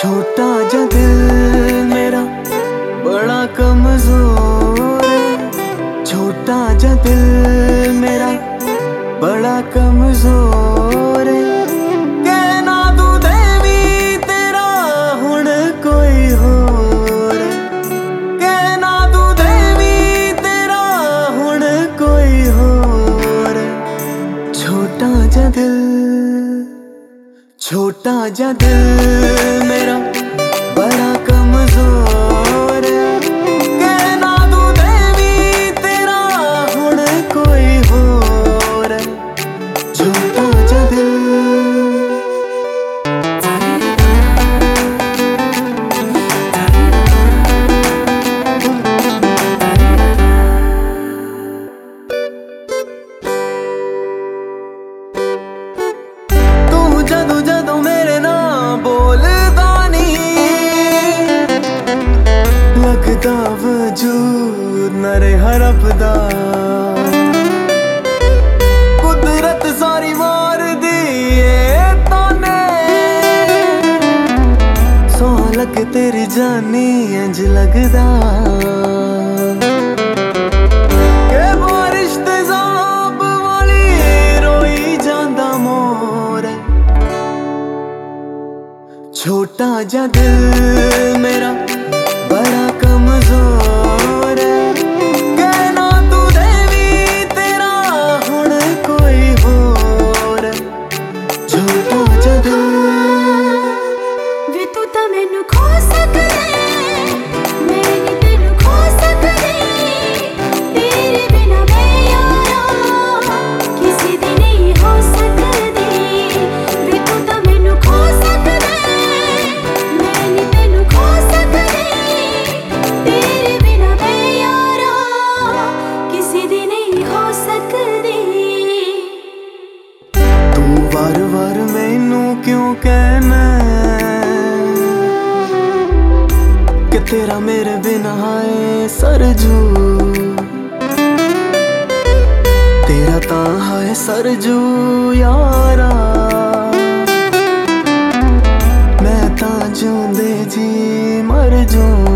छोटा जा दिल मेरा बड़ा कमजोर है। छोटा जा दिल मेरा बड़ा कमजोर है। कहना तू देवी तेरा हुण कोई होर है। कहना तू देवी तेरा हुण कोई होर है। छोटा जा दिल, छोटा जा दिल मेरा बड़ा कमजोर है। कहना तू देवी तेरा हुण कोई होर है। छोटा जा दिल। जदों जदों मेरे नाम बोलदा नी लगदा वजूद न रहा रबदा। कुदरत सारी मार दी ताने सौ लग तेरी जानी इंज लगदा। छोटा जा दिल मेरा बड़ा कमजोर है। कहना तू देवी तेरा हुण कोई होर है। छोटा जा दिल। वे तू तां मैनू खो सकदे, मैं नी तैनू खो सकदी। तेरे बिना मैं यारा किसी दी नहीं हो सकदी। वे तू तां मैनू खो सकदे, वार वार मैनू क्यों कहना कि तेरा मेरे बिना है सरजू। तेरा तां है सरजू यारा, मैं तां जिउंदे जी मर जूं।